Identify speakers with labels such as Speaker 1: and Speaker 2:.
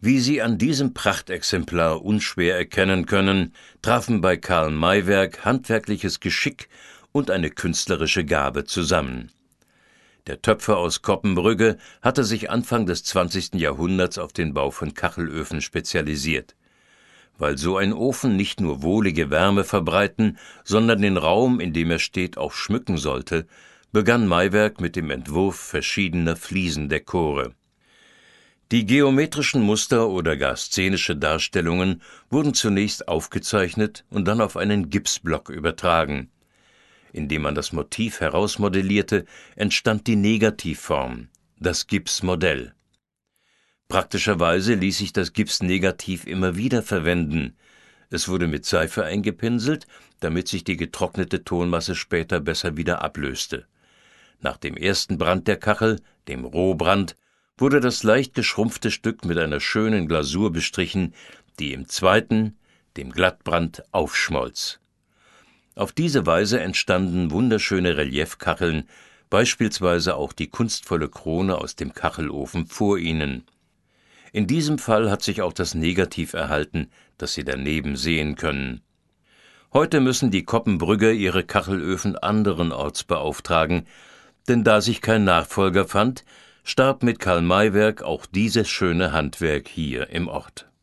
Speaker 1: Wie Sie an diesem Prachtexemplar unschwer erkennen können, trafen bei Karl Maywerk handwerkliches Geschick und eine künstlerische Gabe zusammen. Der Töpfer aus Coppenbrügge hatte sich Anfang des 20. Jahrhunderts auf den Bau von Kachelöfen spezialisiert. Weil so ein Ofen nicht nur wohlige Wärme verbreiten, sondern den Raum, in dem er steht, auch schmücken sollte, begann Maywerk mit dem Entwurf verschiedener Fliesendekore. Die geometrischen Muster oder gar szenische Darstellungen wurden zunächst aufgezeichnet und dann auf einen Gipsblock übertragen. Indem man das Motiv herausmodellierte, entstand die Negativform, das Gipsmodell. Praktischerweise ließ sich das Gipsnegativ immer wieder verwenden. Es wurde mit Seife eingepinselt, damit sich die getrocknete Tonmasse später besser wieder ablöste. Nach dem ersten Brand der Kachel, dem Rohbrand, wurde das leicht geschrumpfte Stück mit einer schönen Glasur bestrichen, die im zweiten, dem Glattbrand, aufschmolz. Auf diese Weise entstanden wunderschöne Reliefkacheln, beispielsweise auch die kunstvolle Krone aus dem Kachelofen vor ihnen. In diesem Fall hat sich auch das Negativ erhalten, das Sie daneben sehen können. Heute müssen die Coppenbrügger ihre Kachelöfen anderenorts beauftragen, denn da sich kein Nachfolger fand, starb mit Karl Maywerk auch dieses schöne Handwerk hier im Ort.